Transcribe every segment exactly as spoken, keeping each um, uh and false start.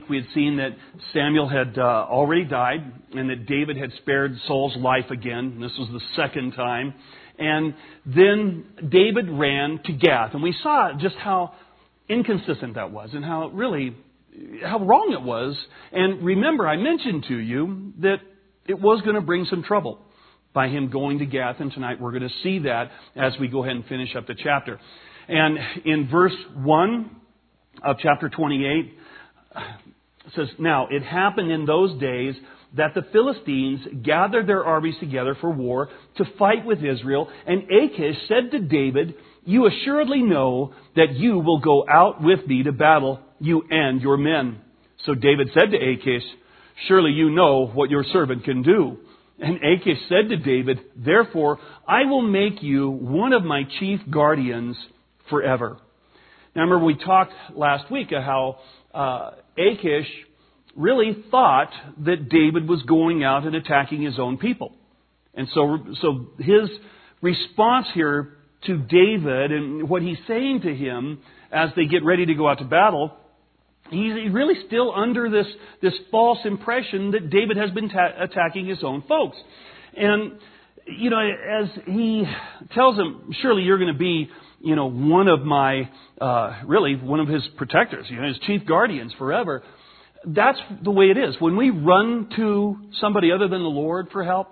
we had seen that Samuel had uh, already died and that David had spared Saul's life again. This was the second time. And then David ran to Gath. And we saw just how inconsistent that was and how really, how wrong it was. And remember, I mentioned to you that it was going to bring some trouble by him going to Gath. And tonight we're going to see that as we go ahead and finish up the chapter. And in verse one of chapter twenty-eight, it says, "Now it happened in those days that the Philistines gathered their armies together for war to fight with Israel. And Achish said to David, 'You assuredly know that you will go out with me to battle, you and your men.' So David said to Achish, 'Surely you know what your servant can do.' And Achish said to David, 'Therefore I will make you one of my chief guardians forever.'" Now remember we talked last week of how uh, Achish really thought that David was going out and attacking his own people. And so, so his response here to David and what he's saying to him as they get ready to go out to battle, he's really still under this, this false impression that David has been ta- attacking his own folks. And, you know, as he tells him, "Surely you're going to be, you know, one of my, uh, really one of his protectors, you know, his chief guardians forever." That's the way it is. When we run to somebody other than the Lord for help,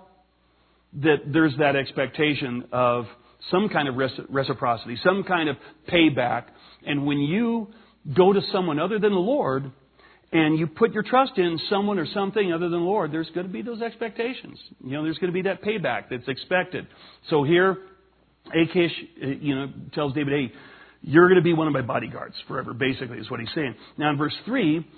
that there's that expectation of some kind of reciprocity, some kind of payback. And when you go to someone other than the Lord and you put your trust in someone or something other than the Lord, there's going to be those expectations. You know, there's going to be that payback that's expected. So here, Achish, you know, tells David, "Hey, you're going to be one of my bodyguards forever," basically is what he's saying. Now in verse three,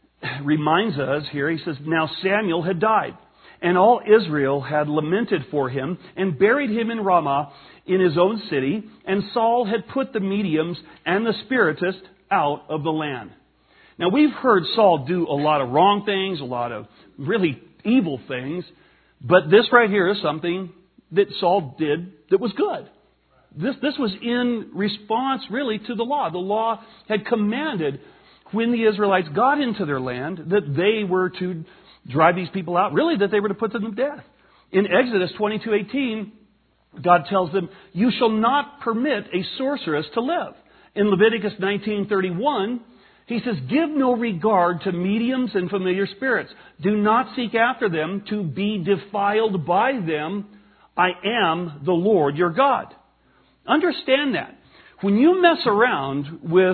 reminds us here, he says, "Now Samuel had died, and all Israel had lamented for him, and buried him in Ramah in his own city, and Saul had put the mediums and the spiritists out of the land." Now we've heard Saul do a lot of wrong things, a lot of really evil things, but this right here is something that Saul did that was good. This, this was in response really to the law. The law had commanded when the Israelites got into their land that they were to drive these people out, really that they were to put them to death. In Exodus twenty-two eighteen, God tells them, "You shall not permit a sorceress to live." In Leviticus nineteen thirty-one, he says, "Give no regard to mediums and familiar spirits. Do not seek after them to be defiled by them. I am the Lord your God." Understand that. When you mess around with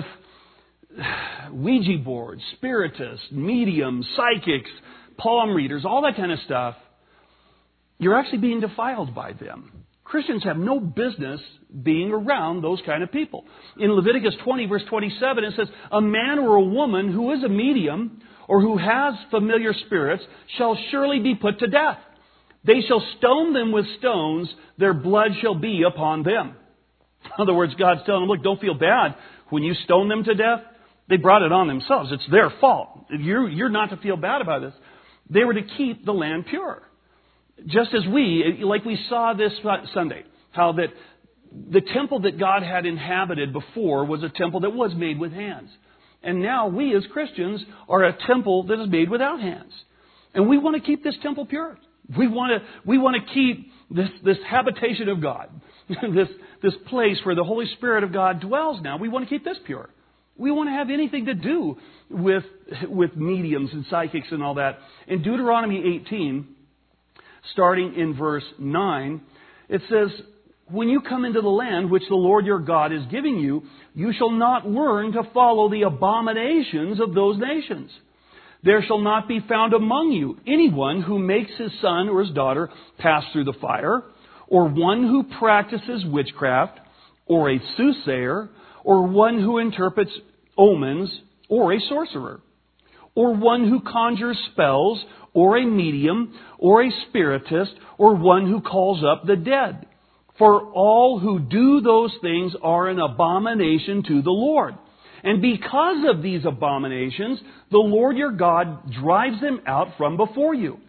Ouija boards, spiritists, mediums, psychics, palm readers, all that kind of stuff, you're actually being defiled by them. Christians have no business being around those kind of people. In Leviticus twenty, verse twenty-seven, it says, "A man or a woman who is a medium or who has familiar spirits shall surely be put to death. They shall stone them with stones, their blood shall be upon them." In other words, God's telling them, look, don't feel bad when you stone them to death. They brought it on themselves. It's their fault. You're, you're not to feel bad about this. They were to keep the land pure. Just as we, like we saw this Sunday, how that the temple that God had inhabited before was a temple that was made with hands. And now we as Christians are a temple that is made without hands. And we want to keep this temple pure. We want to, we want to keep this, this habitation of God, this, this place where the Holy Spirit of God dwells now. We want to keep this pure. We want to have anything to do with, with mediums and psychics and all that. In Deuteronomy eighteen, starting in verse nine, it says, "When you come into the land which the Lord your God is giving you, you shall not learn to follow the abominations of those nations. There shall not be found among you anyone who makes his son or his daughter pass through the fire, or one who practices witchcraft, or a soothsayer, or one who interprets omens, or a sorcerer, or one who conjures spells, or a medium, or a spiritist, or one who calls up the dead. For all who do those things are an abomination to the Lord. And because of these abominations, the Lord your God drives them out from before you.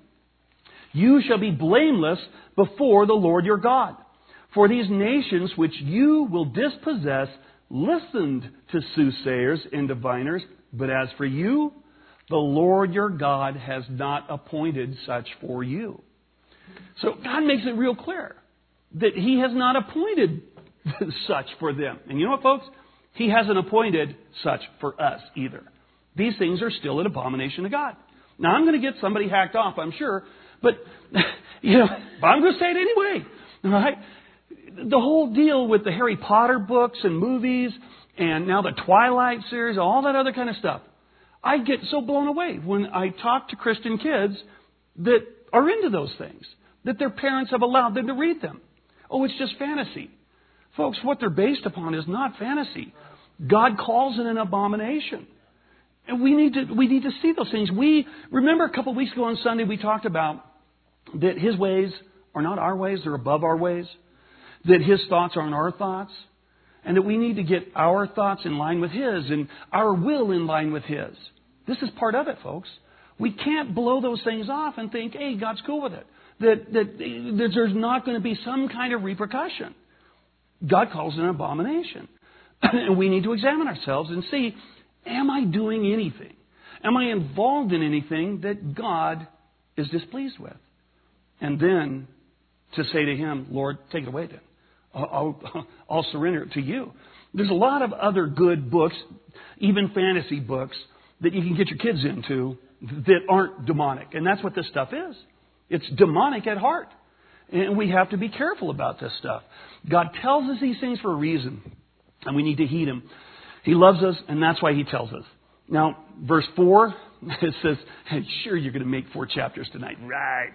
You shall be blameless before the Lord your God. For these nations which you will dispossess listened to soothsayers and diviners, but as for you, The Lord your God has not appointed such for you. So God makes it real clear that He has not appointed such for them. And you know what, folks? He hasn't appointed such for us either. These things are still an abomination to God. Now, I'm going to get somebody hacked off, I'm sure, but you know, but I'm going to say it anyway. All right? The whole deal with the Harry Potter books and movies and now the Twilight series, all that other kind of stuff. I get so blown away when I talk to Christian kids that are into those things, that their parents have allowed them to read them. Oh, it's just fantasy. Folks, what they're based upon is not fantasy. God calls it an abomination. And we need to we need to see those things. We remember a couple of weeks ago on Sunday we talked about that His ways are not our ways, they're above our ways. That His thoughts aren't our thoughts. And that we need to get our thoughts in line with His and our will in line with His. This is part of it, folks. We can't blow those things off and think, hey, God's cool with it. That, that, that there's not going to be some kind of repercussion. God calls it an abomination. And we need to examine ourselves and see, am I doing anything? Am I involved in anything that God is displeased with? And then to say to Him, Lord, take it away then. I'll, I'll, I'll surrender it to you. There's a lot of other good books, even fantasy books, that you can get your kids into that aren't demonic. And that's what this stuff is. It's demonic at heart. And we have to be careful about this stuff. God tells us these things for a reason. And we need to heed Him. He loves us, and that's why He tells us. Now, verse four, it says, hey, sure, you're going to make four chapters tonight. Right.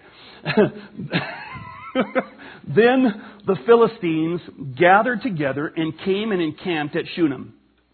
Then the Philistines gathered together and came and encamped at Shunem.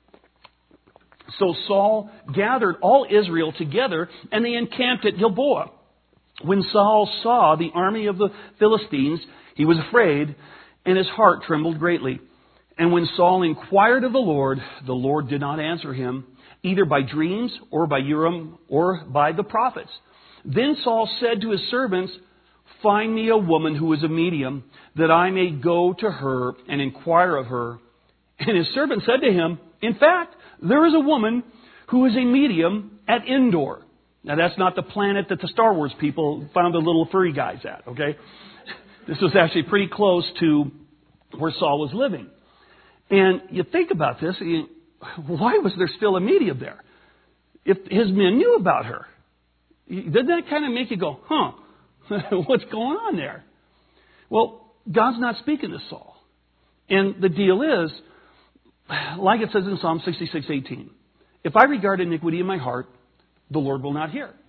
So Saul gathered all Israel together, and they encamped at Gilboa. When Saul saw the army of the Philistines, he was afraid, and his heart trembled greatly. And when Saul inquired of the Lord, the Lord did not answer him, either by dreams or by Urim or by the prophets. Then Saul said to his servants, find me a woman who is a medium, that I may go to her and inquire of her. And his servant said to him, in fact, there is a woman who is a medium at Endor. Now, that's not the planet that the Star Wars people found the little furry guys at, okay? This was actually pretty close to where Saul was living. And you think about this, you, why was there still a medium there? If his men knew about her, doesn't that kind of make you go, huh, what's going on there? Well, God's not speaking to Saul. And the deal is, like it says in Psalm sixty-six eighteen, if I regard iniquity in my heart, the Lord will not hear.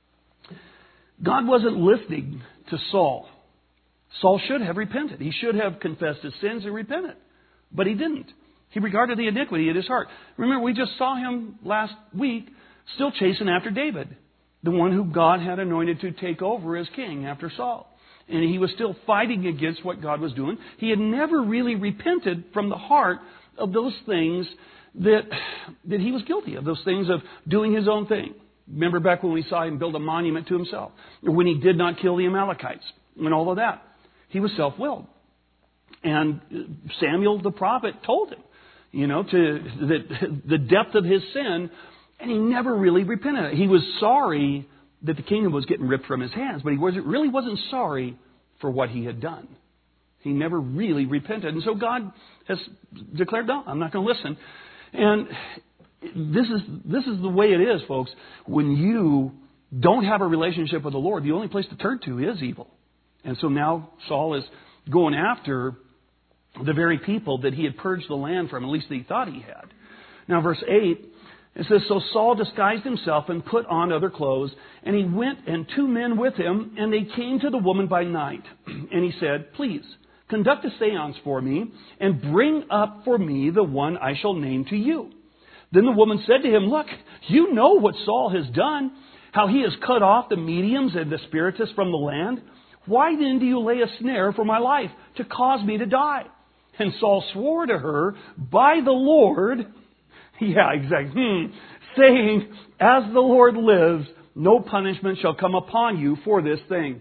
God wasn't listening to Saul. Saul should have repented. He should have confessed his sins and repented. But he didn't. He regarded the iniquity in his heart. Remember, we just saw him last week still chasing after David, the one who God had anointed to take over as king after Saul. And he was still fighting against what God was doing. He had never really repented from the heart of those things that, that he was guilty of, those things of doing his own thing. Remember back when we saw him build a monument to himself, or when he did not kill the Amalekites, and all of that. He was self-willed. And Samuel the prophet told him, you know, to the, the depth of his sin, and he never really repented. He was sorry that the kingdom was getting ripped from his hands, but he wasn't, really wasn't sorry for what he had done. He never really repented. And so God has declared, no, I'm not going to listen. And this is this is the way it is, folks. When you don't have a relationship with the Lord, the only place to turn to is evil. And so now Saul is going after the very people that he had purged the land from, at least that he thought he had. Now, verse eight, it says, so Saul disguised himself and put on other clothes, and he went and two men with him, and they came to the woman by night. And he said, please, conduct a seance for me, and bring up for me the one I shall name to you. Then the woman said to him, look, you know what Saul has done, how he has cut off the mediums and the spiritists from the land. Why then do you lay a snare for my life to cause me to die? And Saul swore to her by the Lord, yeah, exactly, hmm, saying, as the Lord lives, no punishment shall come upon you for this thing.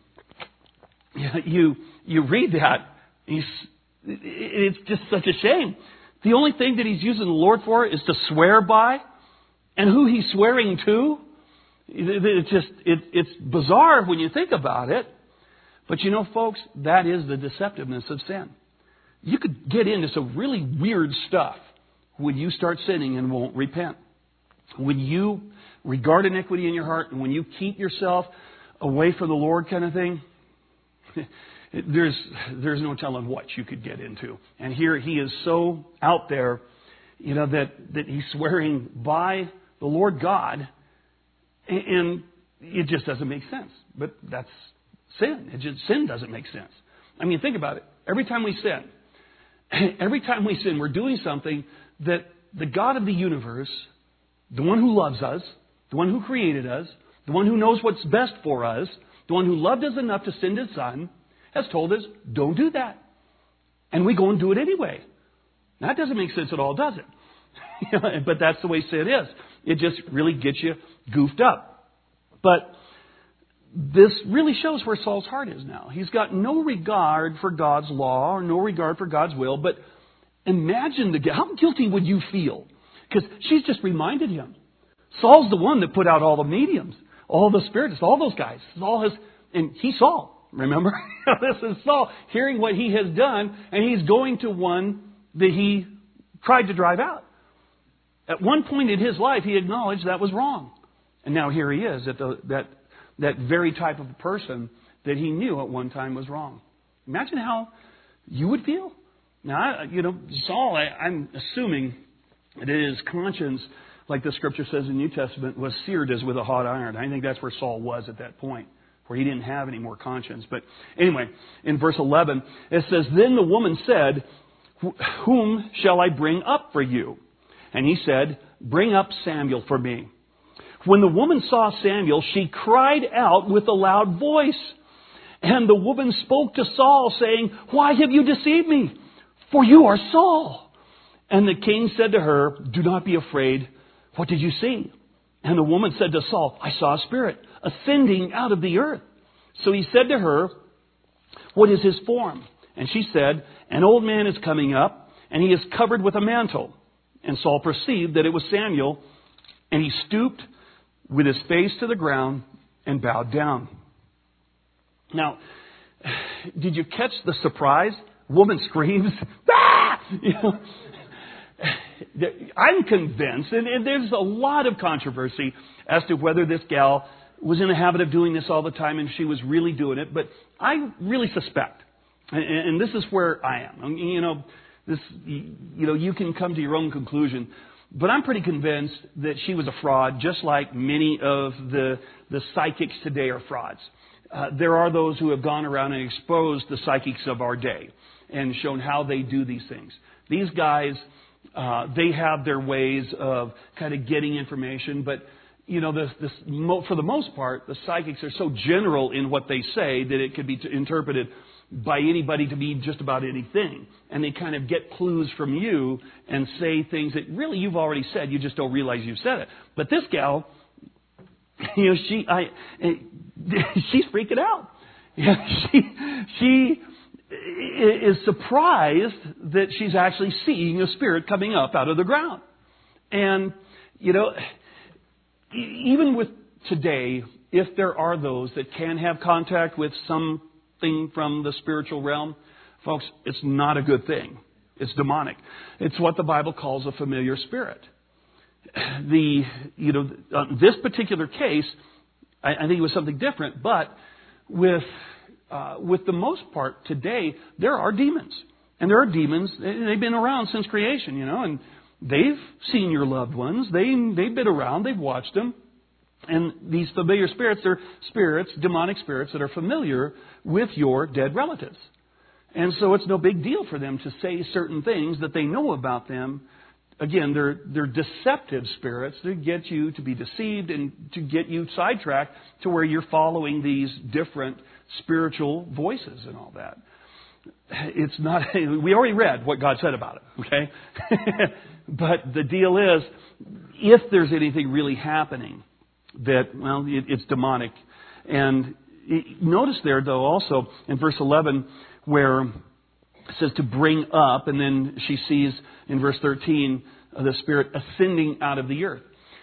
You, you read that, he's, it's just such a shame. The only thing that he's using the Lord for is to swear by. And who he's swearing to It's just, it, it's bizarre when you think about it. But you know, folks, that is the deceptiveness of sin. You could get into some really weird stuff when you start sinning and won't repent. When you regard iniquity in your heart and when you keep yourself away from the Lord kind of thing, there's there's no telling what you could get into. And here he is so out there, you know, that, that he's swearing by the Lord God, and it just doesn't make sense. But that's sin. It just, sin doesn't make sense. I mean, think about it. Every time we sin, every time we sin, we're doing something that the God of the universe, the one who loves us, the one who created us, the one who knows what's best for us, the one who loved us enough to send His Son, has told us, don't do that. And we go and do it anyway. That doesn't make sense at all, does it? But that's the way sin is. It just really gets you goofed up. But this really shows where Saul's heart is now. He's got no regard for God's law or no regard for God's will. But imagine the how guilty would you feel? Because she's just reminded him. Saul's the one that put out all the mediums, all the spiritists, all those guys. Saul has, and he's Saul. Remember? This is Saul hearing what he has done, and he's going to one that he tried to drive out. At one point in his life, he acknowledged that was wrong. And now here he is, at the, that, that very type of person that he knew at one time was wrong. Imagine how you would feel. Now, I, you know, Saul, I, I'm assuming that his conscience, like the Scripture says in the New Testament, was seared as with a hot iron. I think that's where Saul was at that point, where he didn't have any more conscience. But anyway, in verse eleven, it says, Then the woman said, Whom shall I bring up for you? And he said, Bring up Samuel for me. When the woman saw Samuel, she cried out with a loud voice. And the woman spoke to Saul, saying, Why have you deceived me? For you are Saul. And the king said to her, Do not be afraid. What did you see? And the woman said to Saul, I saw a spirit ascending out of the earth. So he said to her, What is his form? And she said, An old man is coming up, and he is covered with a mantle. And Saul perceived that it was Samuel, and he stooped with his face to the ground and bowed down. Now, did you catch the surprise? Woman screams, ah! You know, I'm convinced, and, and there's a lot of controversy as to whether this gal was in the habit of doing this all the time and she was really doing it, but I really suspect, and, and this is where I am. I mean, you know, this, you know, you can come to your own conclusion, but I'm pretty convinced that she was a fraud, just like many of the the psychics today are frauds. Uh, there are those who have gone around and exposed the psychics of our day and shown how they do these things. These guys, uh, they have their ways of kind of getting information, but you know, this, this, for the most part, the psychics are so general in what they say that it could be interpreted by anybody to be just about anything. And they kind of get clues from you and say things that really you've already said. You just don't realize you've said it. But this gal, you know, she, I, she's freaking out. she, she is surprised that she's actually seeing a spirit coming up out of the ground. And, you know, even with today, if there are those that can have contact with something from the spiritual realm, folks, it's not a good thing. It's demonic. It's what the Bible calls a familiar spirit. The, you know, uh, this particular case, I, I think it was something different, but with, uh, with the most part today, there are demons. And there are demons, and they've been around since creation, you know, and they've seen your loved ones. They, they've been around. They've watched them. And these familiar spirits are spirits, demonic spirits, that are familiar with your dead relatives. And so it's no big deal for them to say certain things that they know about them. Again, they're, they're deceptive spirits to get you to be deceived and to get you sidetracked to where you're following these different spiritual voices and all that. It's not, we already read what God said about it, okay? But the deal is, if there's anything really happening, that, well, it, it's demonic. And it, notice there, though, also in verse eleven, where it says to bring up, and then she sees in verse thirteen uh, the spirit ascending out of the earth.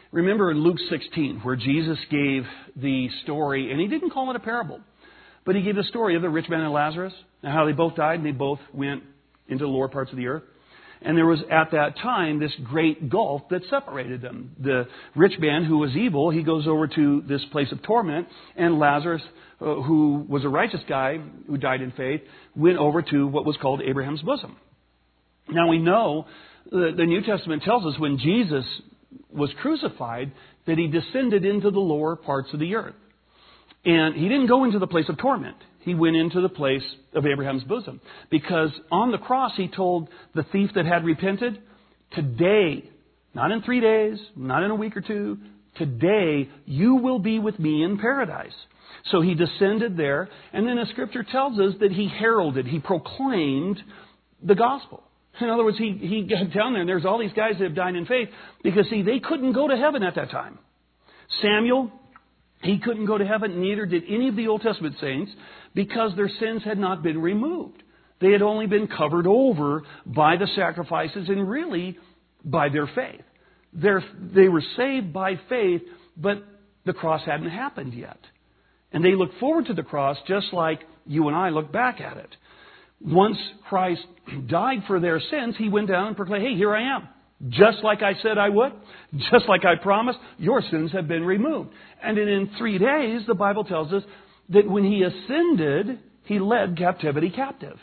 remember in Luke sixteen, where Jesus gave the story, and he didn't call it a parable, but he gave the story of the rich man and Lazarus, and how they both died, and they both went into the lower parts of the earth. And there was at that time this great gulf that separated them. The rich man who was evil, he goes over to this place of torment, and Lazarus, uh, who was a righteous guy who died in faith, went over to what was called Abraham's bosom. Now we know the, the New Testament tells us when Jesus was crucified that he descended into the lower parts of the earth. And he didn't go into the place of torment. He went into the place of Abraham's bosom. Because on the cross he told the thief that had repented, today, not in three days, not in a week or two, today you will be with me in paradise. So he descended there, and then the Scripture tells us that he heralded, he proclaimed the gospel. In other words, he, he got down there, and there's all these guys that have died in faith, because, see, they couldn't go to heaven at that time. Samuel, he couldn't go to heaven, neither did any of the Old Testament saints, because their sins had not been removed. They had only been covered over by the sacrifices and really by their faith. They're, they were saved by faith, but the cross hadn't happened yet. And they look forward to the cross just like you and I look back at it. Once Christ died for their sins, he went down and proclaimed, hey, here I am. Just like I said I would, just like I promised, your sins have been removed. And then in three days, the Bible tells us that when he ascended, he led captivity captive.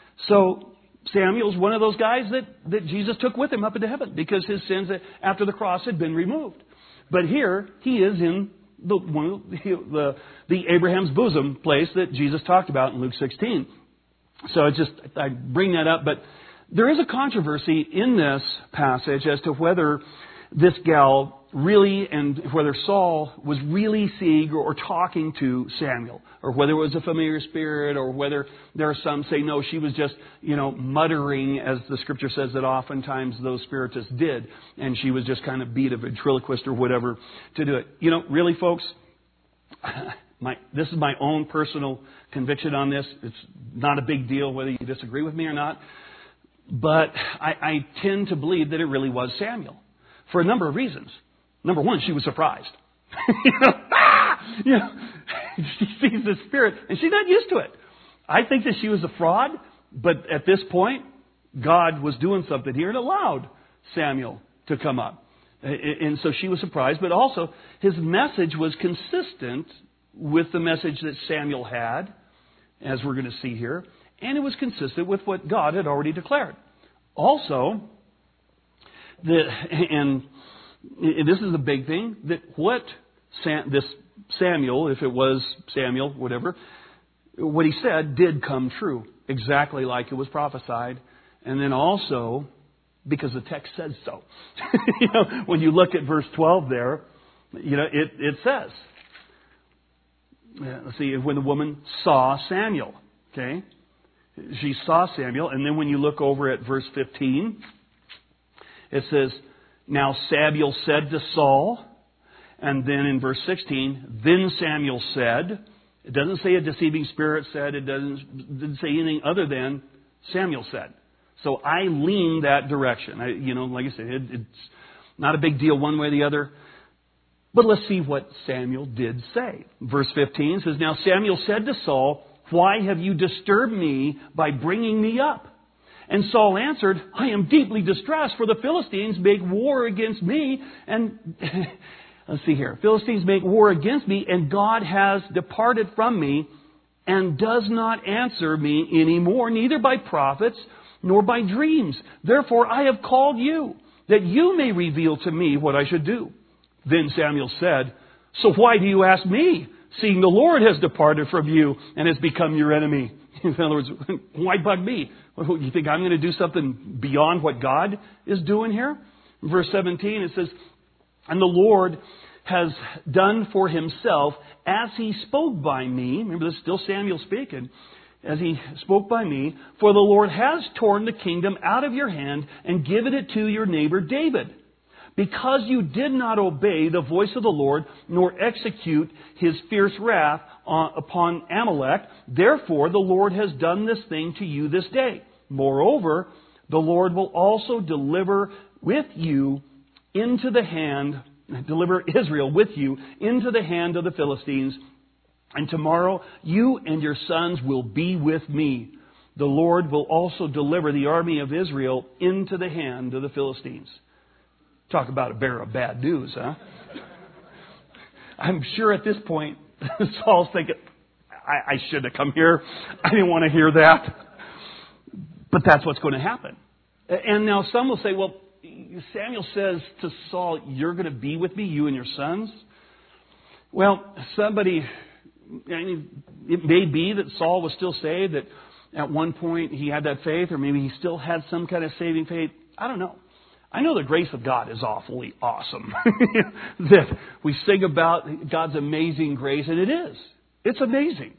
So Samuel's one of those guys that, that Jesus took with him up into heaven because his sins after the cross had been removed. But here he is in the, one, the, the Abraham's bosom place that Jesus talked about in Luke sixteen. So it's just, I bring that up, but there is a controversy in this passage as to whether this gal really, and whether Saul was really seeing or talking to Samuel, or whether it was a familiar spirit, or whether there are some say, no, she was just, you know, muttering, as the Scripture says that oftentimes those spiritists did, and she was just kind of beat a ventriloquist or whatever to do it. You know, really, folks, my, this is my own personal conviction on this. It's not a big deal whether you disagree with me or not. But I, I tend to believe that it really was Samuel for a number of reasons. Number one, she was surprised. you know, ah! you know, she sees the spirit, and she's not used to it. I think that she was a fraud, but at this point, God was doing something here and allowed Samuel to come up. And so she was surprised, but also his message was consistent with the message that Samuel had, as we're going to see here. And it was consistent with what God had already declared. Also, the, and this is the big thing, that what Sam, this Samuel, if it was Samuel, whatever, what he said did come true, exactly like it was prophesied. And then also, because the text says so. you know, when you look at verse twelve there, you know, it, it says, let's see, when the woman saw Samuel, okay? She saw Samuel, and then when you look over at verse fifteen, it says, now Samuel said to Saul, and then in verse sixteen, then Samuel said, it doesn't say a deceiving spirit said, it doesn't, it doesn't say anything other than Samuel said. So I lean that direction. I, you know, like I said, it, it's not a big deal one way or the other. But let's see what Samuel did say. Verse fifteen says, now Samuel said to Saul, why have you disturbed me by bringing me up? And Saul answered, I am deeply distressed, for the Philistines make war against me. And let's see here. Philistines make war against me, and God has departed from me and does not answer me anymore, neither by prophets nor by dreams. Therefore I have called you, that you may reveal to me what I should do. Then Samuel said, so why do you ask me, seeing the Lord has departed from you and has become your enemy? In other words, why bug me? You think I'm going to do something beyond what God is doing here? Verse seventeen, it says, and the Lord has done for himself as he spoke by me. Remember, this is still Samuel speaking. As he spoke by me, for the Lord has torn the kingdom out of your hand and given it to your neighbor David. Because you did not obey the voice of the Lord, nor execute his fierce wrath upon Amalek, therefore the Lord has done this thing to you this day. Moreover, the Lord will also deliver with you into the hand deliver Israel with you into the hand of the Philistines. And tomorrow you and your sons will be with me. The Lord will also deliver the army of Israel into the hand of the Philistines. Talk about a bearer of bad news, huh? I'm sure at this point, Saul's thinking, I, I should have come here. I didn't want to hear that. But that's what's going to happen. And now some will say, well, Samuel says to Saul, you're going to be with me, you and your sons. Well, somebody, I mean, it may be that Saul was still saved, that at one point he had that faith, or maybe he still had some kind of saving faith. I don't know. I know the grace of God is awfully awesome. That we sing about God's amazing grace, and it is. It's amazing.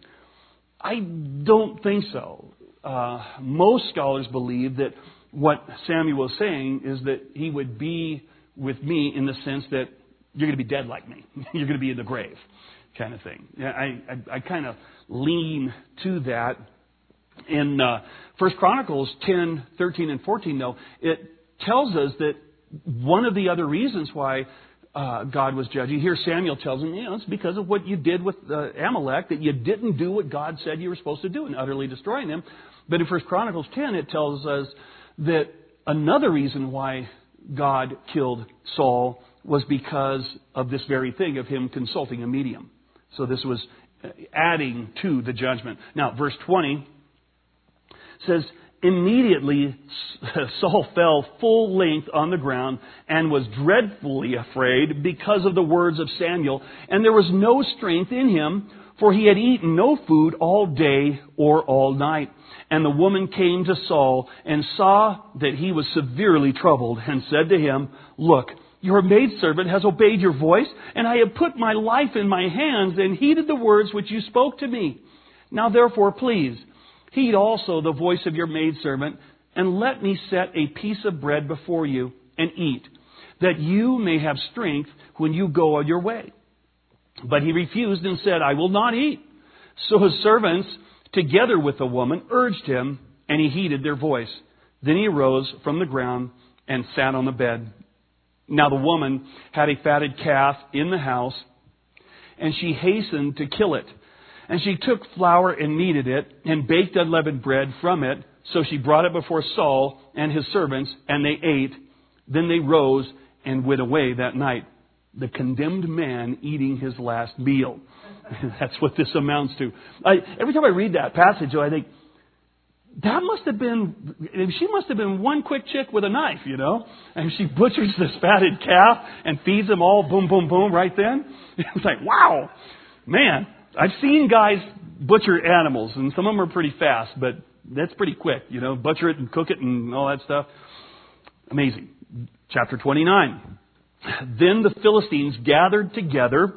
I don't think so. Uh, most scholars believe that what Samuel was saying is that he would be with me in the sense that you're going to be dead like me. You're going to be in the grave, kind of thing. I, I, I kind of lean to that. In uh, First Chronicles ten, thirteen, and fourteen, though, it tells us that one of the other reasons why uh, God was judging, here Samuel tells him, you know, it's because of what you did with uh, Amalek, that you didn't do what God said you were supposed to do in utterly destroying them. But in First Chronicles ten, it tells us that another reason why God killed Saul was because of this very thing of him consulting a medium. So this was adding to the judgment. Now, verse twenty says, immediately Saul fell full length on the ground and was dreadfully afraid because of the words of Samuel, and there was no strength in him, for he had eaten no food all day or all night. And the woman came to Saul and saw that he was severely troubled and said to him, look, your maidservant has obeyed your voice, and I have put my life in my hands and heeded the words which you spoke to me. Now therefore, please, heed also the voice of your maidservant, and let me set a piece of bread before you and eat, that you may have strength when you go on your way. But he refused and said, I will not eat. So his servants, together with the woman, urged him, and he heeded their voice. Then he arose from the ground and sat on the bed. Now the woman had a fatted calf in the house, and she hastened to kill it. And she took flour and kneaded it, and baked unleavened bread from it. So she brought it before Saul and his servants, and they ate. Then they rose and went away that night. The condemned man eating his last meal. That's what this amounts to. I, every time I read that passage, I think, that must have been, she must have been one quick chick with a knife, you know. And she butchers this fatted calf and feeds them all boom, boom, boom right then. It's like, wow, man. I've seen guys butcher animals, and some of them are pretty fast, but that's pretty quick, you know, butcher it and cook it and all that stuff. Amazing. Chapter twenty-nine. Then the Philistines gathered together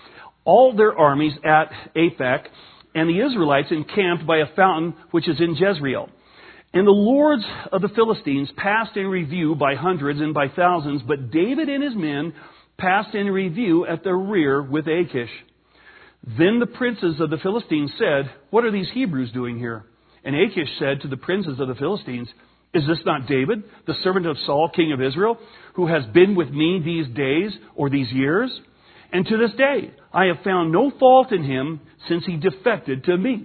all their armies at Aphek, and the Israelites encamped by a fountain which is in Jezreel. And the lords of the Philistines passed in review by hundreds and by thousands, but David and his men passed in review at the rear with Achish. Then the princes of the Philistines said, what are these Hebrews doing here? And Achish said to the princes of the Philistines, is this not David, the servant of Saul, king of Israel, who has been with me these days or these years? And to this day I have found no fault in him since he defected to me.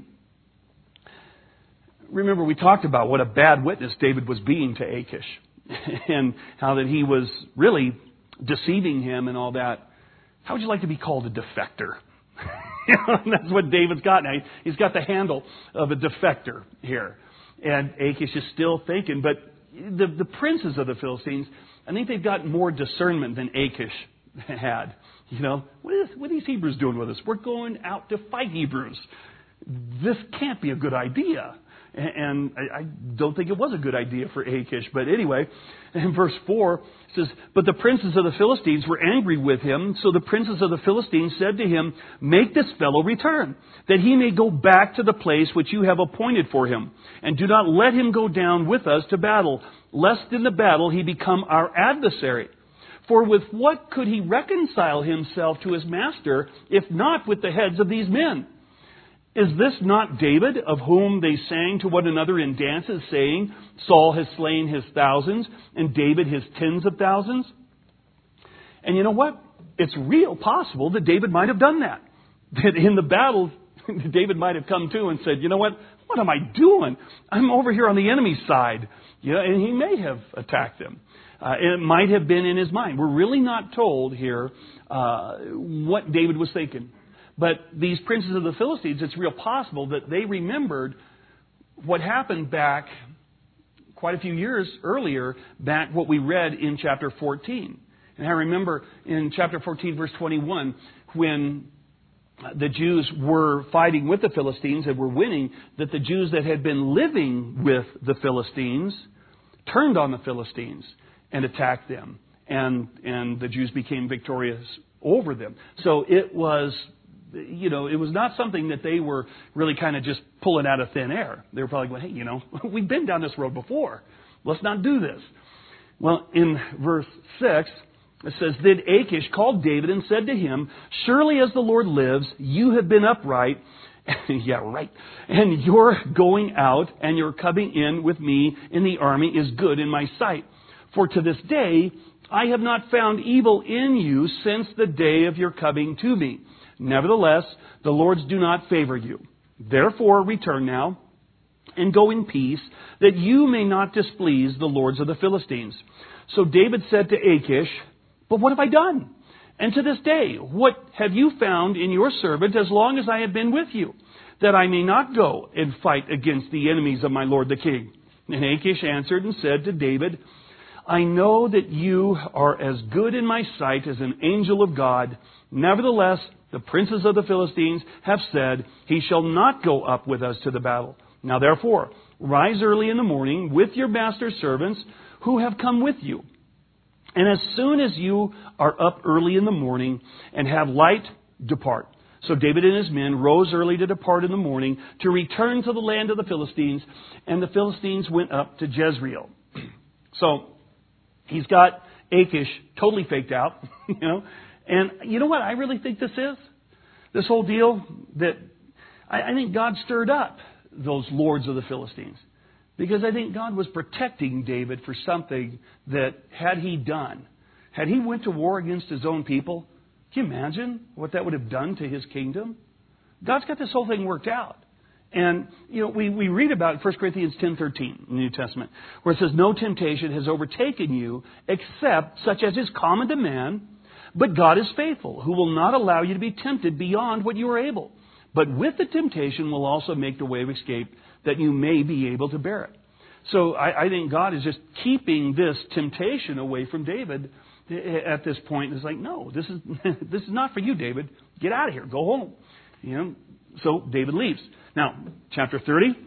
Remember, we talked about what a bad witness David was being to Achish, and how that he was really deceiving him and all that. How would you like to be called a defector? That's what David's got now. He's got the handle of a defector here. And Achish is still thinking, but the, the princes of the Philistines, I think they've got more discernment than Achish had. You know, what, is, what are these Hebrews doing with us? We're going out to fight Hebrews. This can't be a good idea. And I don't think it was a good idea for Achish. But anyway, in verse four, it says, but the princes of the Philistines were angry with him. So the princes of the Philistines said to him, make this fellow return, that he may go back to the place which you have appointed for him. And do not let him go down with us to battle, lest in the battle he become our adversary. For with what could he reconcile himself to his master, if not with the heads of these men? Is this not David, of whom they sang to one another in dances, saying, Saul has slain his thousands, and David his tens of thousands? And you know what? it's real possible that David might have done that. That in the battle, David might have come to and said, you know what? What am I doing? I'm over here on the enemy's side. You know, and he may have attacked them. Uh, it might have been in his mind. We're really not told here uh, what David was thinking. But these princes of the Philistines, it's real possible that they remembered what happened back quite a few years earlier, back what we read in chapter fourteen. And I remember in chapter fourteen, verse twenty-one, when the Jews were fighting with the Philistines and were winning, that the Jews that had been living with the Philistines turned on the Philistines and attacked them. And, and the Jews became victorious over them. So it was, you know, it was not something that they were really kind of just pulling out of thin air. They were probably going, hey, you know, we've been down this road before. Let's not do this. Well, in verse six, it says, Then Achish called David and said to him, Surely as the Lord lives, you have been upright. Yeah, right. And your going out and your coming in with me in the army is good in my sight. For to this day I have not found evil in you since the day of your coming to me. Nevertheless, the Lords do not favor you. Therefore return now and go in peace, that you may not displease the lords of the Philistines. So David said to Achish, But what have I done? And to this day, what have you found in your servant as long as I have been with you, that I may not go and fight against the enemies of my lord the king? And Achish answered and said to David, I know that you are as good in my sight as an angel of God. Nevertheless, the princes of the Philistines have said, He shall not go up with us to the battle. Now therefore, rise early in the morning with your master's servants who have come with you. And as soon as you are up early in the morning and have light, depart. So David and his men rose early to depart in the morning to return to the land of the Philistines. And the Philistines went up to Jezreel. So he's got Achish totally faked out, you know. And you know what I really think this is? This whole deal that I, I think God stirred up those lords of the Philistines. Because I think God was protecting David for something that had he done, had he went to war against his own people, can you imagine what that would have done to his kingdom? God's got this whole thing worked out. And, you know, we, we read about it in First Corinthians ten thirteen in the New Testament, where it says, No temptation has overtaken you except such as is common to man, but God is faithful, who will not allow you to be tempted beyond what you are able. But with the temptation will also make the way of escape that you may be able to bear it. So I, I think God is just keeping this temptation away from David at this point. It's like, no, this is this is not for you, David. Get out of here. Go home. You know. So David leaves. Now, chapter thirty.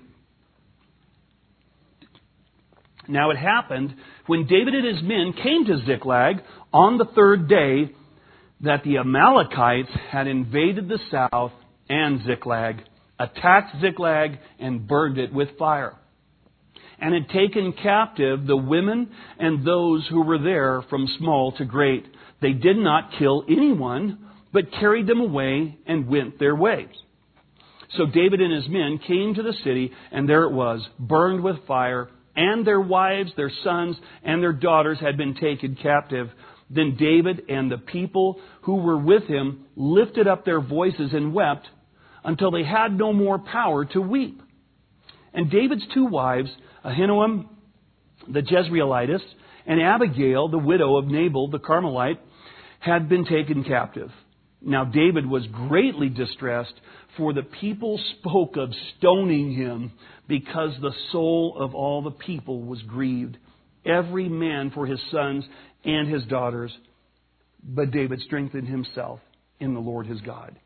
Now it happened when David and his men came to Ziklag on the third day that the Amalekites had invaded the south and Ziklag, attacked Ziklag, and burned it with fire, and had taken captive the women and those who were there from small to great. They did not kill anyone, but carried them away and went their ways. So David and his men came to the city, and there it was, burned with fire, and their wives, their sons, and their daughters had been taken captive. Then David and the people who were with him lifted up their voices and wept until they had no more power to weep. And David's two wives, Ahinoam the Jezreelitess and Abigail, the widow of Nabal the Carmelite, had been taken captive. Now David was greatly distressed, for the people spoke of stoning him, because the soul of all the people was grieved, every man for his sons and his daughters. But David strengthened himself in the Lord his God.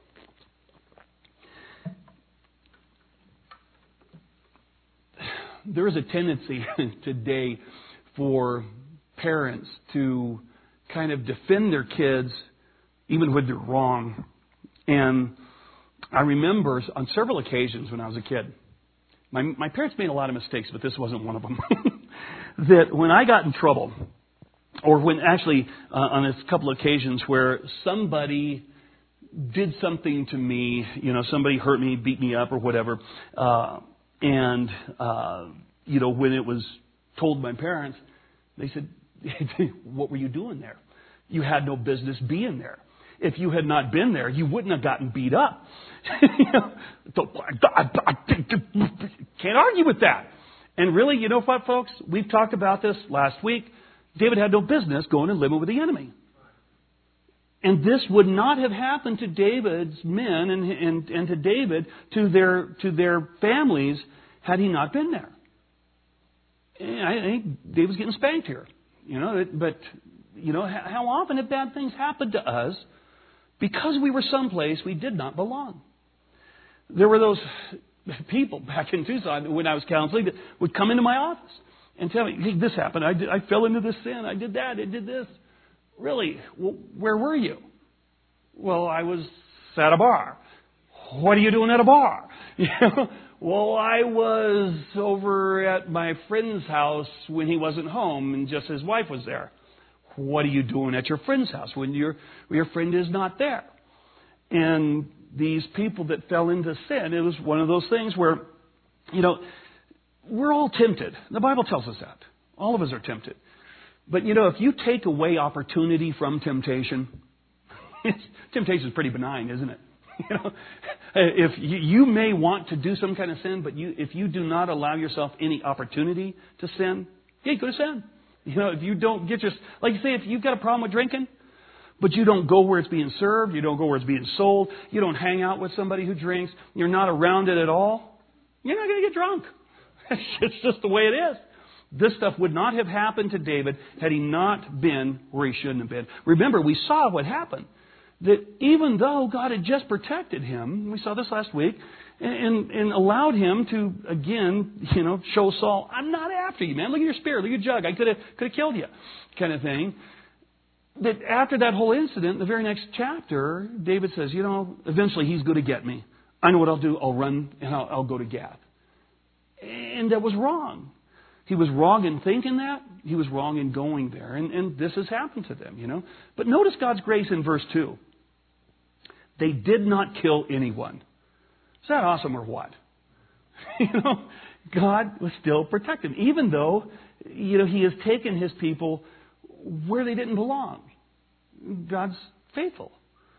There is a tendency today for parents to kind of defend their kids even when they're wrong. And I remember on several occasions when I was a kid, my, my parents made a lot of mistakes, but this wasn't one of them, that when I got in trouble, or when actually uh, on a couple of occasions where somebody did something to me, you know, somebody hurt me, beat me up or whatever, uh, and, uh, you know, when it was told my parents, they said, what were you doing there? You had no business being there. If you had not been there, you wouldn't have gotten beat up. You know, can't argue with that. And really, you know what, folks? We've talked about this last week. David had no business going and living with the enemy. And this would not have happened to David's men and, and, and to David, to their, to their families, had he not been there. And I think David's getting spanked here. You know, but, you know, how often have bad things happened to us because we were someplace we did not belong? There were those people back in Tucson when I was counseling that would come into my office and tell me, hey, this happened. I, did, I fell into this sin. I did that. I did this. Really? Well, where were you? Well, I was at a bar. What are you doing at a bar? You know? Well, I was over at my friend's house when he wasn't home and just his wife was there. What are you doing at your friend's house when your, when your friend is not there? And these people that fell into sin, it was one of those things where, you know, we're all tempted. The Bible tells us that. All of us are tempted. But, you know, if you take away opportunity from temptation, temptation is pretty benign, isn't it? You know, if you, you may want to do some kind of sin, but you, if you do not allow yourself any opportunity to sin, yeah, go to sin. You know, if you don't get your, like you say, if you've got a problem with drinking, but you don't go where it's being served, you don't go where it's being sold, you don't hang out with somebody who drinks, you're not around it at all, you're not going to get drunk. It's just the way it is. This stuff would not have happened to David had he not been where he shouldn't have been. Remember, we saw what happened. That even though God had just protected him, we saw this last week, and, and allowed him to, again, you know, show Saul, I'm not after you, man. Look at your spear. Look at your jug. I could have could have killed you, kind of thing. That after that whole incident, the very next chapter, David says, you know, eventually he's going to get me. I know what I'll do. I'll run and I'll, I'll go to Gath. And that was wrong. He was wrong in thinking that. He was wrong in going there. And, and this has happened to them, you know. But notice God's grace in verse two. They did not kill anyone. Is that awesome or what? You know, God was still protecting, even though, you know, He has taken His people where they didn't belong. God's faithful.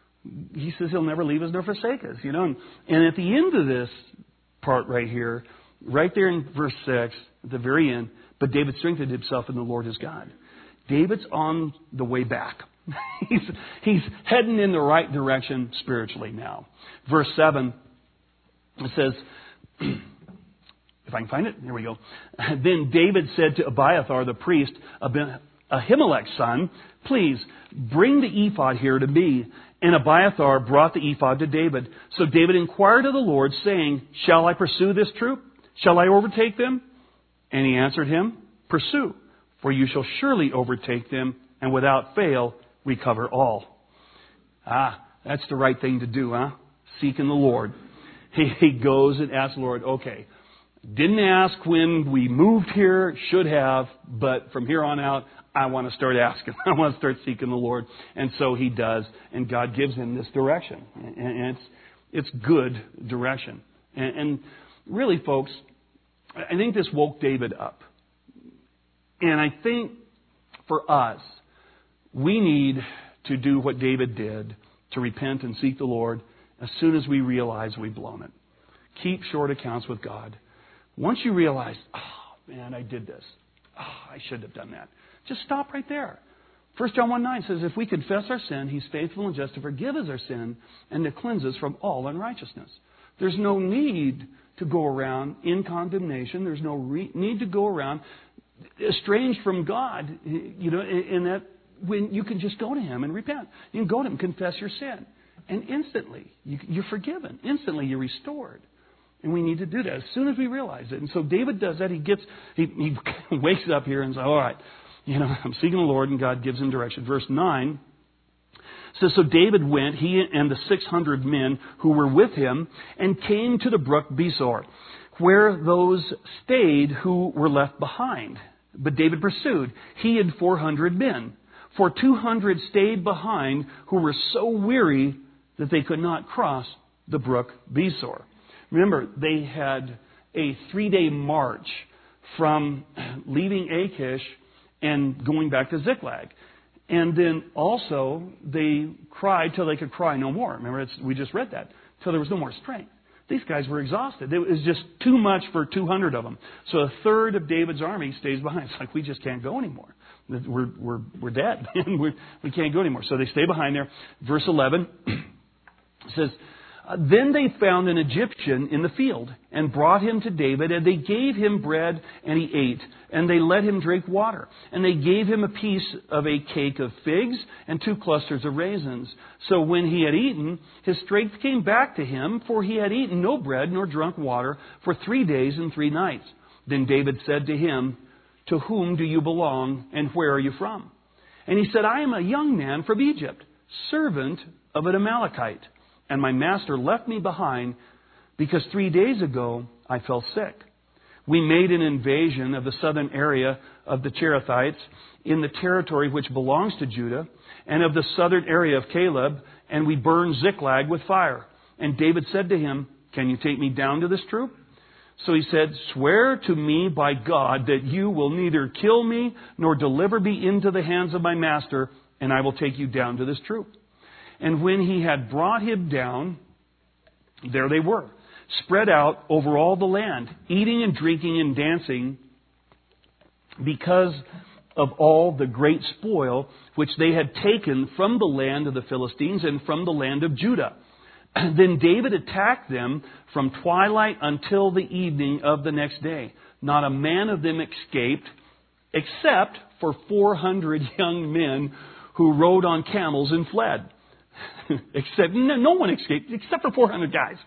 He says He'll never leave us nor forsake us, you know. And, and at the end of this part right here, right there in verse six, at the very end, but David strengthened himself in the Lord his God. David's on the way back. he's, he's heading in the right direction spiritually now. Verse seven, it says, if I can find it, here we go. Then David said to Abiathar the priest, Ahimelech's son, please bring the ephod here to me. And Abiathar brought the ephod to David. So David inquired of the Lord, saying, shall I pursue this troop? Shall I overtake them? And he answered him, pursue, for you shall surely overtake them, and without fail recover all. Ah, that's the right thing to do, huh? Seeking the Lord. He, he goes and asks the Lord, okay, didn't ask when we moved here, should have, but from here on out, I want to start asking. I want to start seeking the Lord. And so he does, and God gives him this direction. And it's it's good direction. And, and really, folks, I think this woke David up. And I think for us, we need to do what David did, to repent and seek the Lord as soon as we realize we've blown it. Keep short accounts with God. Once you realize, oh, man, I did this. Oh, I shouldn't have done that. Just stop right there. First John one nine says, if we confess our sin, He's faithful and just to forgive us our sin and to cleanse us from all unrighteousness. There's no need to go around in condemnation. There's no re- need to go around estranged from God, you know, in that when you can just go to Him and repent. You can go to Him, confess your sin. And instantly, you, you're forgiven. Instantly, you're restored. And we need to do that as soon as we realize it. And so David does that. He gets, he, he wakes up here and says, all right, you know, I'm seeking the Lord, and God gives him direction. Verse nine says, so David went, he and the six hundred men who were with him, and came to the brook Besor, where those stayed who were left behind. But David pursued, he and four hundred men. For two hundred stayed behind, who were so weary that they could not cross the brook Besor. Remember, they had a three-day march from leaving Achish and going back to Ziklag. And then also they cried till they could cry no more. Remember, it's, we just read that. Till there was no more strength. These guys were exhausted. It was just too much for two hundred of them. So a third of David's army stays behind. It's like, we just can't go anymore. We're, we're, we're dead. we we can't go anymore. So they stay behind there. Verse eleven says, then they found an Egyptian in the field and brought him to David, and they gave him bread, and he ate, and they let him drink water, and they gave him a piece of a cake of figs and two clusters of raisins. So when he had eaten, his strength came back to him, for he had eaten no bread nor drunk water for three days and three nights. Then David said to him, to whom do you belong, and where are you from? And he said, I am a young man from Egypt, servant of an Amalekite. And my master left me behind because three days ago I fell sick. We made an invasion of the southern area of the Cherethites in the territory which belongs to Judah, and of the southern area of Caleb, and we burned Ziklag with fire. And David said to him, can you take me down to this troop? So he said, swear to me by God that you will neither kill me nor deliver me into the hands of my master, and I will take you down to this troop. And when he had brought him down, there they were, spread out over all the land, eating and drinking and dancing, because of all the great spoil which they had taken from the land of the Philistines and from the land of Judah. Then David attacked them from twilight until the evening of the next day. Not a man of them escaped, except for four hundred young men who rode on camels and fled. Except no, no one escaped except for four hundred guys.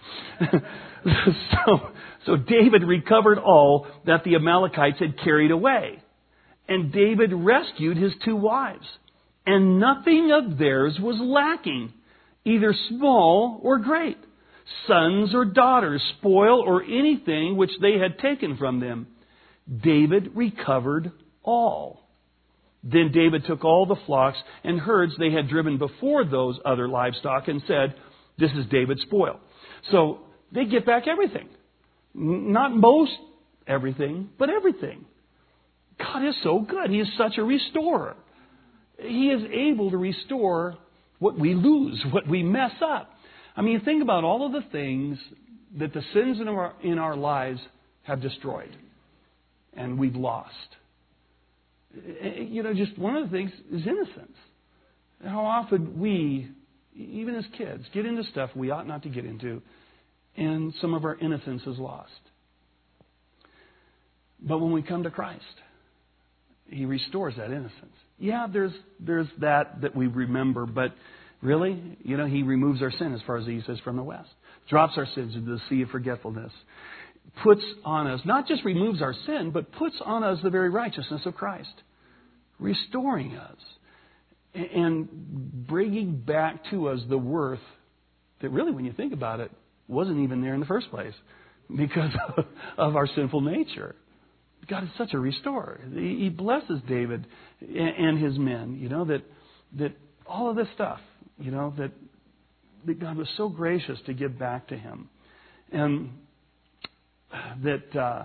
so, so David recovered all that the Amalekites had carried away. And David rescued his two wives. And nothing of theirs was lacking, either small or great, sons or daughters, spoil or anything which they had taken from them. David recovered all. Then David took all the flocks and herds they had driven before those other livestock and said, this is David's spoil. So they get back everything. Not most everything, but everything. God is so good. He is such a restorer. He is able to restore what we lose, what we mess up. I mean, think about all of the things that the sins in our, in our lives have destroyed and we've lost. You know, just one of the things is innocence. How often we, even as kids, get into stuff we ought not to get into, and some of our innocence is lost. But when we come to Christ, He restores that innocence. Yeah, there's there's that that we remember, but really, you know, He removes our sin as far as the east is from the west. Drops our sins into the sea of forgetfulness. Puts on us, not just removes our sin, but puts on us the very righteousness of Christ. Restoring us. And bringing back to us the worth that really, when you think about it, wasn't even there in the first place. Because of our sinful nature. God is such a restorer. He blesses David and his men, you know, that that all of this stuff, you know, that, that God was so gracious to give back to him. And that uh,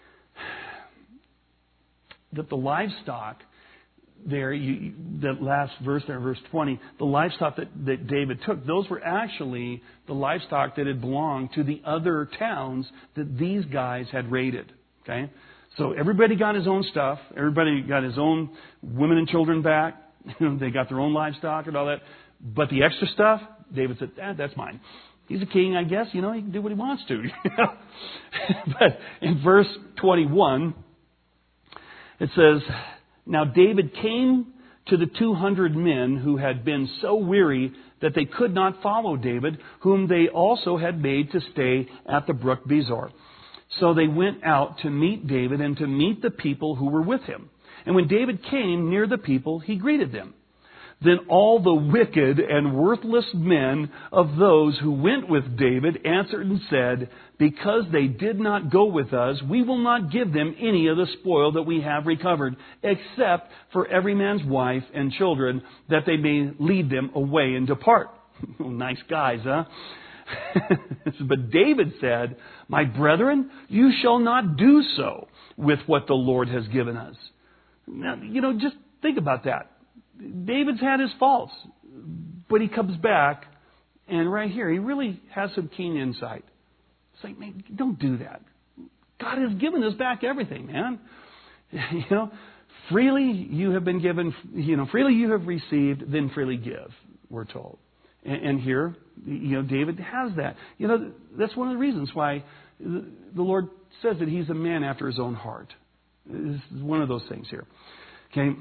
that the livestock there, you, that last verse there, verse twenty, the livestock that, that David took, those were actually the livestock that had belonged to the other towns that these guys had raided. Okay, so everybody got his own stuff. Everybody got his own women and children back. They got their own livestock and all that. But the extra stuff, David said, eh, that's mine. He's a king, I guess. You know, he can do what he wants to. But in verse twenty-one, it says, now David came to the two hundred men who had been so weary that they could not follow David, whom they also had made to stay at the brook Bezor. So they went out to meet David and to meet the people who were with him. And when David came near the people, he greeted them. Then all the wicked and worthless men of those who went with David answered and said, because they did not go with us, we will not give them any of the spoil that we have recovered, except for every man's wife and children, that they may lead them away and depart. Nice guys, huh? But David said, my brethren, you shall not do so with what the Lord has given us. Now, you know, just think about that. David's had his faults, but he comes back, and right here, he really has some keen insight. It's like, man, don't do that. God has given us back everything, man. You know, freely you have been given, you know, freely you have received, then freely give, we're told. And, and here, you know, David has that. You know, that's one of the reasons why the Lord says that he's a man after his own heart. This is one of those things here. Okay.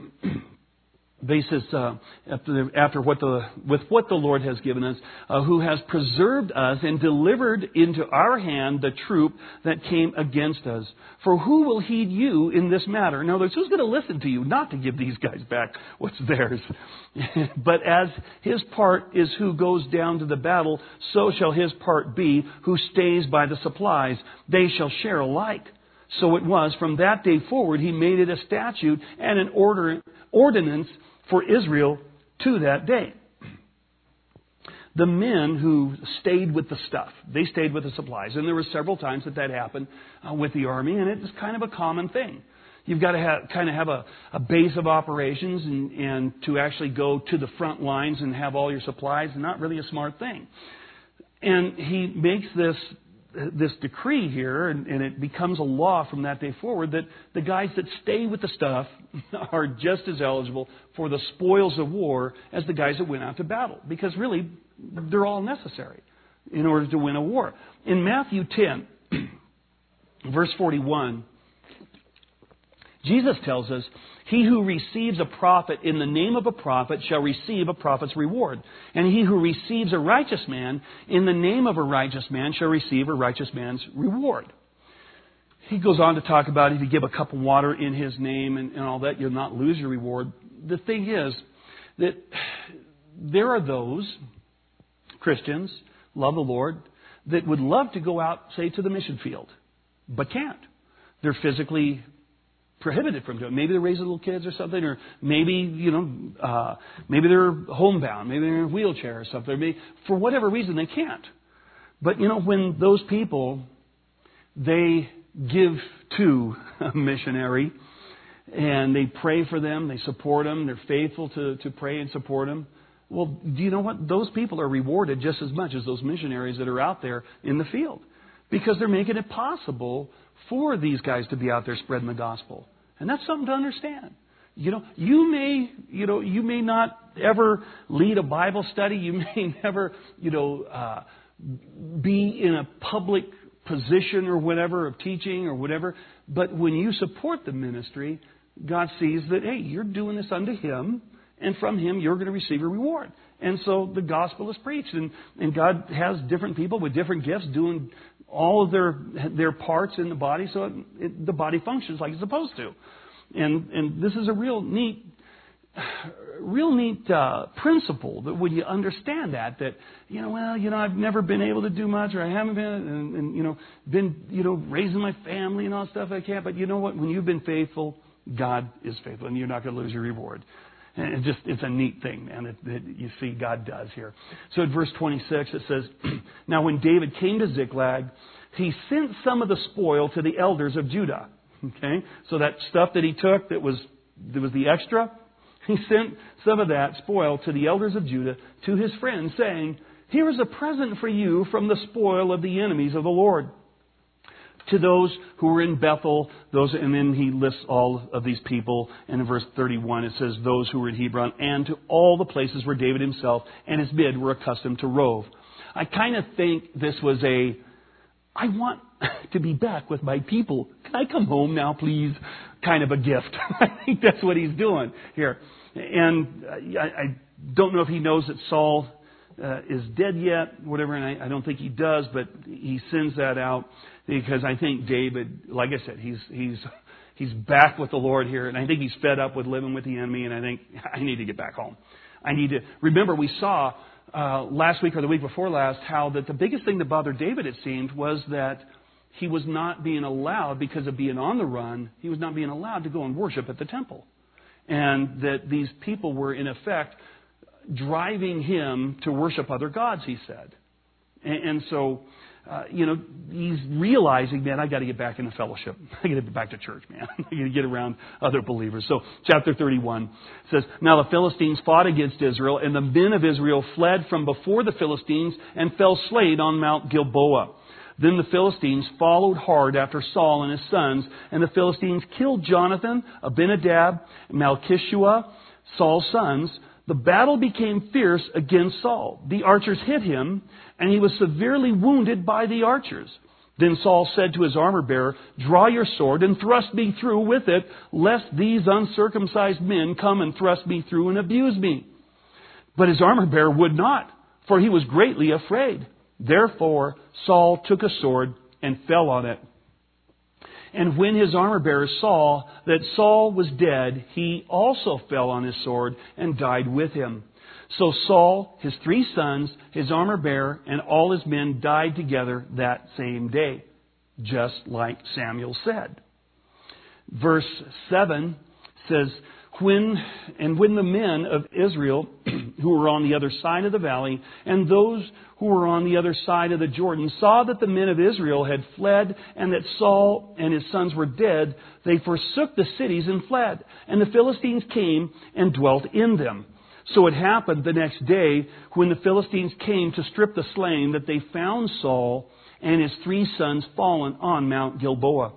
Basis uh, after, after what the with what the Lord has given us, uh, who has preserved us and delivered into our hand the troop that came against us. For who will heed you in this matter? In other words, who's going to listen to you not to give these guys back what's theirs? But as his part is who goes down to the battle, so shall his part be who stays by the supplies. They shall share alike. So it was from that day forward he made it a statute and an order ordinance for Israel to that day. The men who stayed with the stuff, they stayed with the supplies. And there were several times that that happened uh, with the army, and it was kind of a common thing. You've got to have, kind of have a, a base of operations, and, and to actually go to the front lines and have all your supplies is not really a smart thing. And he makes this this decree here, and, and it becomes a law from that day forward, that the guys that stay with the stuff are just as eligible for the spoils of war as the guys that went out to battle. Because really, they're all necessary in order to win a war. In Matthew ten, verse forty-one, Jesus tells us, he who receives a prophet in the name of a prophet shall receive a prophet's reward. And he who receives a righteous man in the name of a righteous man shall receive a righteous man's reward. He goes on to talk about if you give a cup of water in his name and, and all that, you'll not lose your reward. The thing is that there are those Christians, love the Lord, that would love to go out, say, to the mission field, but can't. They're physically prohibited from doing it. Maybe they're raising little kids or something, or maybe, you know, uh, maybe they're homebound, maybe they're in a wheelchair or something. Maybe, for whatever reason, they can't. But, you know, when those people, they give to a missionary, and they pray for them, they support them, they're faithful to, to pray and support them, well, do you know what? Those people are rewarded just as much as those missionaries that are out there in the field, because they're making it possible for these guys to be out there spreading the gospel. And that's something to understand. You know, you may, you know, you may not ever lead a Bible study. You may never, you know, uh, be in a public position or whatever of teaching or whatever. But when you support the ministry, God sees that, hey, you're doing this unto Him, and from Him you're going to receive a reward. And so the gospel is preached, and, and God has different people with different gifts doing all of their their parts in the body, so it, it, the body functions like it's supposed to. And and this is a real neat, real neat uh, principle that when you understand that, that you know, well, you know, I've never been able to do much, or I haven't been, and, and you know, been you know raising my family and all that stuff I can't. But you know what? When you've been faithful, God is faithful, and you're not going to lose your reward. And it just, it's a neat thing, man, that, that you see God does here. So at verse twenty-six, it says, now when David came to Ziklag, he sent some of the spoil to the elders of Judah. Okay? So that stuff that he took that was, that was the extra, he sent some of that spoil to the elders of Judah, to his friends, saying, here is a present for you from the spoil of the enemies of the Lord. To those who were in Bethel, those, and then he lists all of these people. And in verse thirty-one, it says, those who were in Hebron, and to all the places where David himself and his men were accustomed to rove. I kind of think this was a, I want to be back with my people. Can I come home now, please? Kind of a gift. I think that's what he's doing here. And I, I don't know if he knows that Saul uh, is dead yet, whatever, and I, I don't think he does, but he sends that out. Because I think David, like I said, he's he's he's back with the Lord here, and I think he's fed up with living with the enemy, and I think I need to get back home. I need to remember we saw uh, last week or the week before last how that the biggest thing that bothered David, it seemed, was that he was not being allowed, because of being on the run, he was not being allowed to go and worship at the temple, and that these people were in effect driving him to worship other gods. He said. And, and so, uh, you know, he's realizing, man, I got to get back into fellowship. I got to get back to church, man. I got to get around other believers. So, chapter thirty-one says, "Now the Philistines fought against Israel, and the men of Israel fled from before the Philistines and fell slain on Mount Gilboa. Then the Philistines followed hard after Saul and his sons, and the Philistines killed Jonathan, Abinadab, Malchishua, Saul's sons. The battle became fierce against Saul. The archers hit him, and he was severely wounded by the archers. Then Saul said to his armor-bearer, 'Draw your sword and thrust me through with it, lest these uncircumcised men come and thrust me through and abuse me.' But his armor-bearer would not, for he was greatly afraid. Therefore Saul took a sword and fell on it. And when his armor-bearer saw that Saul was dead, he also fell on his sword and died with him. So Saul, his three sons, his armor-bearer, and all his men died together that same day, just like Samuel said." Verse seven says, When and when the men of Israel who were on the other side of the valley and those who were on the other side of the Jordan saw that the men of Israel had fled and that Saul and his sons were dead, they forsook the cities and fled. And the Philistines came and dwelt in them. So it happened the next day when the Philistines came to strip the slain that they found Saul and his three sons fallen on Mount Gilboa.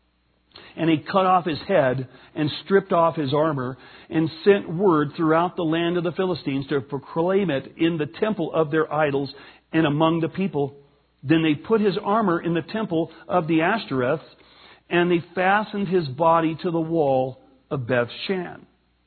And he cut off his head and stripped off his armor and sent word throughout the land of the Philistines to proclaim it in the temple of their idols and among the people. Then they put his armor in the temple of the Ashtoreths, and they fastened his body to the wall of Beth-shan.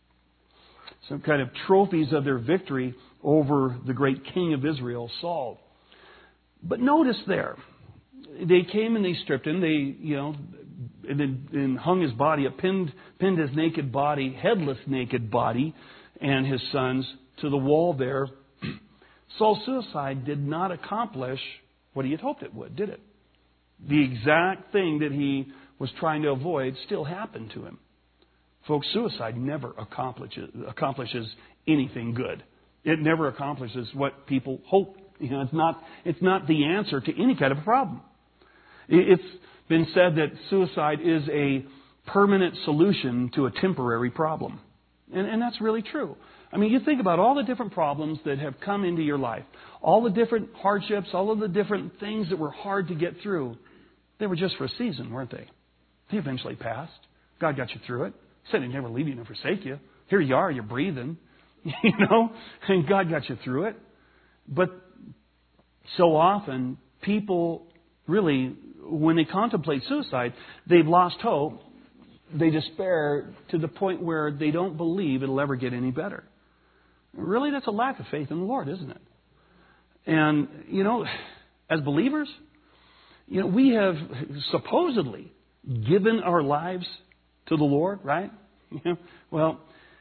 Some kind of trophies of their victory over the great king of Israel, Saul. But notice there, they came and they stripped him. They, you know, and, then, and hung his body, pinned, pinned his naked body, headless naked body, and his sons to the wall there. Saul's suicide did not accomplish what he had hoped it would, did it? The exact thing that he was trying to avoid still happened to him. Folks, suicide never accomplishes, accomplishes anything good. It never accomplishes what people hope. You know, it's not, it's not the answer to any kind of a problem. It's been said that suicide is a permanent solution to a temporary problem. And, and that's really true. I mean, you think about all the different problems that have come into your life, all the different hardships, all of the different things that were hard to get through. They were just for a season, weren't they? They eventually passed. God got you through it. He said He'd never leave you nor forsake you. Here you are, you're breathing, you know, and God got you through it. But so often, people really, when they contemplate suicide, they've lost hope. They despair to the point where they don't believe it'll ever get any better. Really, that's a lack of faith in the Lord, isn't it? And, you know, as believers, you know, we have supposedly given our lives to the Lord, right? You know, well,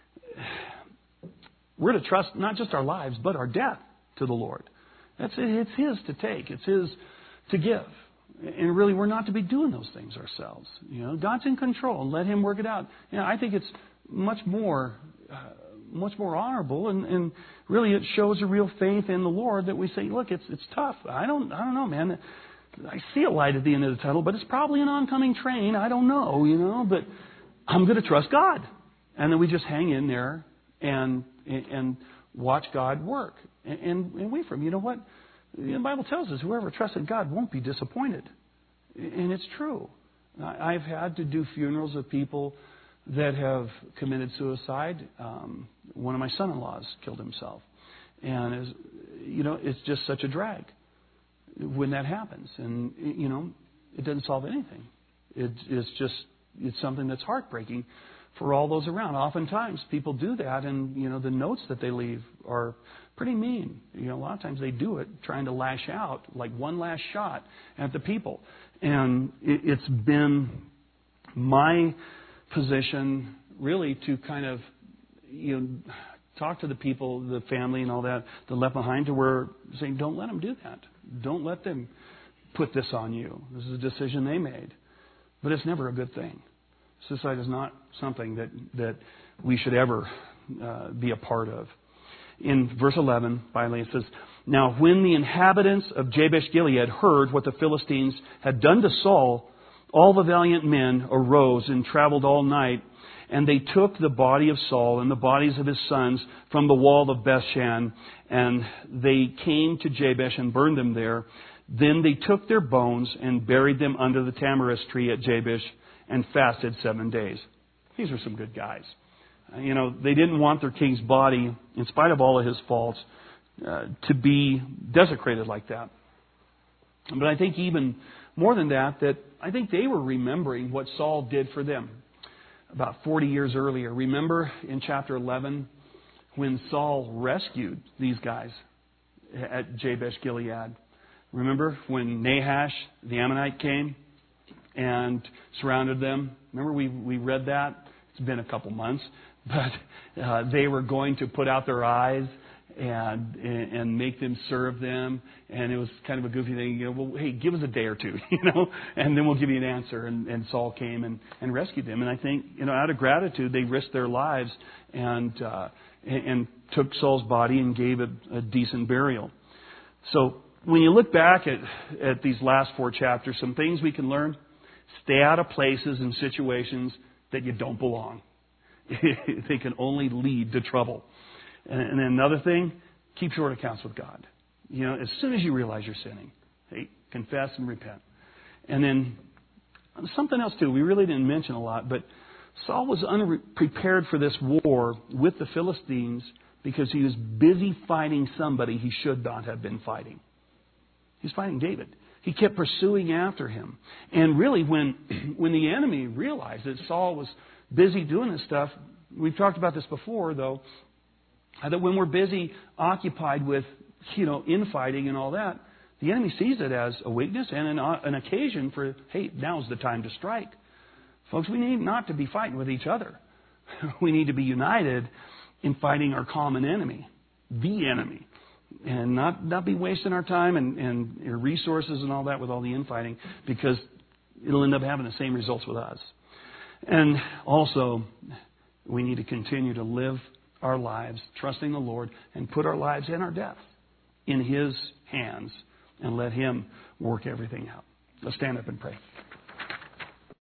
we're to trust not just our lives, but our death to the Lord. That's it. It's His to take. It's His to give. And really, we're not to be doing those things ourselves. You know, God's in control, and let Him work it out. You know, I think it's much more, uh, much more honorable, and, and really, it shows a real faith in the Lord that we say, "Look, it's it's tough. I don't, I don't know, man. I see a light at the end of the tunnel, but it's probably an oncoming train. I don't know, you know, but I'm going to trust God." And then we just hang in there and and watch God work, and, and, and wait for Him. You know what? The Bible tells us whoever trusts in God won't be disappointed. And it's true. I've had to do funerals of people that have committed suicide. Um, one of my son-in-laws killed himself. And, is, you know, it's just such a drag when that happens. And, you know, it doesn't solve anything. It, it's just, it's something that's heartbreaking for all those around. Oftentimes people do that, and, you know, the notes that they leave are pretty mean. You know, a lot of times they do it trying to lash out, like one last shot at the people. And it, it's been my position really to kind of, you know, talk to the people, the family and all that, that left behind, to where saying, don't let them do that. Don't let them put this on you. This is a decision they made. But it's never a good thing. Suicide is not something that, that we should ever uh, be a part of. In verse eleven, finally, it says, Now when the inhabitants of Jabesh-Gilead heard what the Philistines had done to Saul, all the valiant men arose and traveled all night, and they took the body of Saul and the bodies of his sons from the wall of Bethshan, and they came to Jabesh and burned them there. Then they took their bones and buried them under the tamarisk tree at Jabesh and fasted seven days. These are some good guys. You know, they didn't want their king's body, in spite of all of his faults, uh, to be desecrated like that. But I think even more than that, that I think they were remembering what Saul did for them about forty years earlier. Remember in chapter eleven when Saul rescued these guys at Jabesh-Gilead? Remember when Nahash, the Ammonite, came and surrounded them? Remember we, we read that? It's been a couple months. But uh, they were going to put out their eyes and, and and make them serve them. And it was kind of a goofy thing. You know, well, hey, give us a day or two, you know, and then we'll give you an answer. And, and Saul came and, and rescued them. And I think, you know, out of gratitude, they risked their lives and uh, and, and took Saul's body and gave it a decent burial. So when you look back at, at these last four chapters, some things we can learn: stay out of places and situations that you don't belong. They can only lead to trouble. And, and then another thing, keep short accounts with God. You know, as soon as you realize you're sinning, hey, confess and repent. And then something else too, we really didn't mention a lot, but Saul was unprepared for this war with the Philistines because he was busy fighting somebody he should not have been fighting. He's fighting David. He kept pursuing after him. And really, when when the enemy realized that Saul was busy doing this stuff, we've talked about this before, though, that when we're busy, occupied with, you know, infighting and all that, the enemy sees it as a weakness and an, an occasion for, hey, now's the time to strike. Folks, we need not to be fighting with each other. We need to be united in fighting our common enemy, the enemy. And not, not be wasting our time and, and resources and all that with all the infighting, because it'll end up having the same results with us. And also, we need to continue to live our lives trusting the Lord and put our lives and our death in His hands and let Him work everything out. Let's stand up and pray.